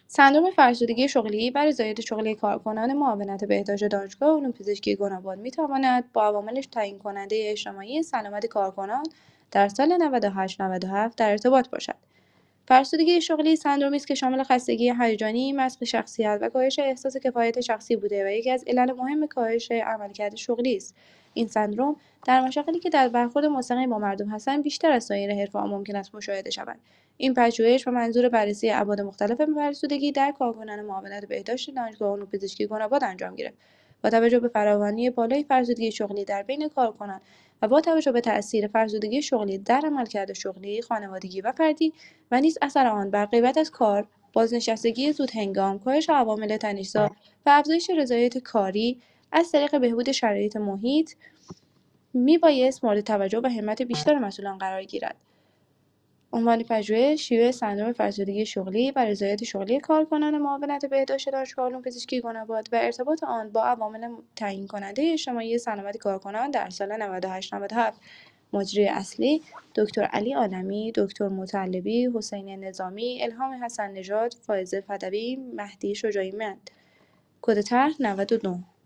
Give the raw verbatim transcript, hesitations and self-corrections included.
صندوق فرسودگی شغلی و رضایت شغلی کارکنان معاونت بهداشت دانشگاه علوم پزشکی گناباد می‌تواند با عوامل تعیین‌کننده اجتماعی سلامت کارکنان در سال نود و هشت نود و هفت در ارتباط باشد. فرسودگی شغلی سندرومی است که شامل خستگی هیجانی، مسخ شخصیت و کاهش احساس کفایت شخصی بوده و یکی از علل مهم کاهش عملکرد شغلی است. این سندرم در مشاغلی که در برخورد مستقیم با مردم هستند بیشتر از سایر حرفه‌ها ممکن است مشاهده شود. این پژوهش به منظور بررسی ابعاد مختلف فرسودگی در کارکنان معاونت بهداشت دانشگاه علوم پزشکی گناباد انجام گرفت. با توجه به فراوانی بالای فرسودگی شغلی در بین کارکنان و با توجه به تأثیر فرسودگی شغلی در عملکرد شغلی، خانوادگی و فردی و نیز اثر آن بر غیبت از کار، بازنشستگی زودهنگام، کاهش عوامل تنش‌زا و افزایش رضایت کاری از طریق بهبود شرایط محیط میبایست مورد توجه و همت بیشتر مسئولان قرار گیرد. عنوان پژوهش: شیوع سندرم فرسودگی شغلی و رضایت شغلی کارکنان معاونت بهداشت دانشگاه علوم پزشکی گناباد و ارتباط آن با عوامل تعیین‌کننده اجتماعی سلامت کارکنان در سال نود و هشت نود و هفت. مجری اصلی: دکتر علی عالمی، دکتر مطلبی، حسین نظامی، الهام حسن نژاد، فائزه فدوی، مهدی شجاعی‌مند. کد طرح نود و نه.